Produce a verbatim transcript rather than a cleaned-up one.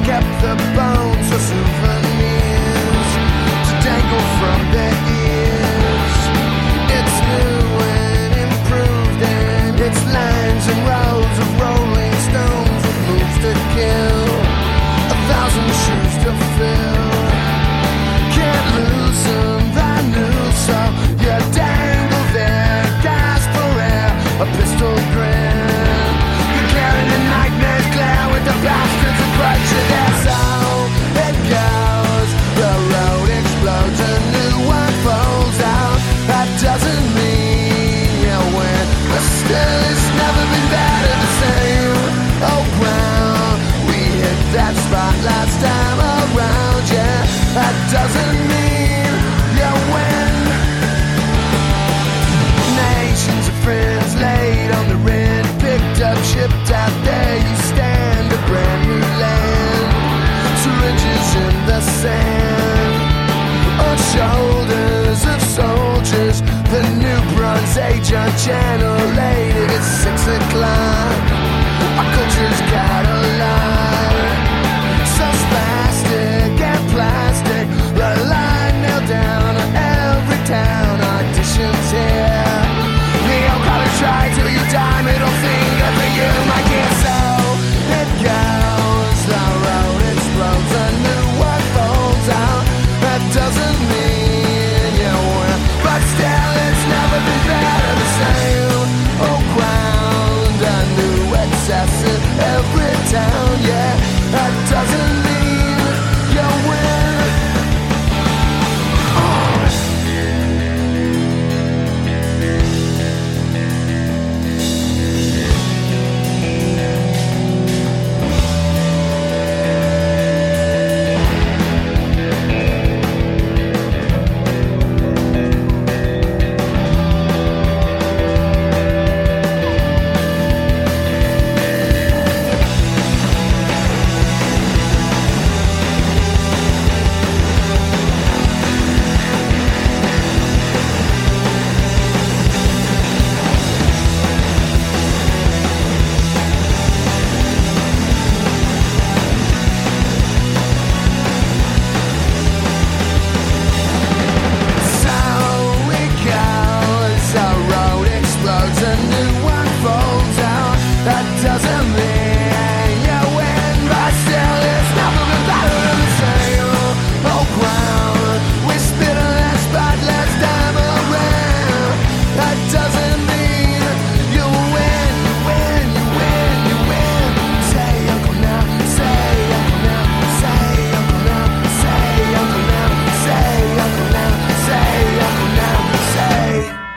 kept the bones for souvenirs to dangle from their ears. It's new and improved, and its lines and rows of rolling stones with moves to kill, a thousand shoes to fill. Can't lose them, brand new, so you dangle there, gasp for air, a pistol grin. You carry the nightmares glare with the bastards and crutches. That's how it goes. The road explodes, a new one falls out. That doesn't mean you win, but still it's never been better the same. Oh, ground, we hit that spot last time around, yeah. That doesn't mean you win. Nations of friends laid on the rim, picked up, shipped out, there you stand, a brand new land. Syringes in the sand, on shoulders of soldiers, the new Bronze Age unchannelated. It's six o'clock, our culture's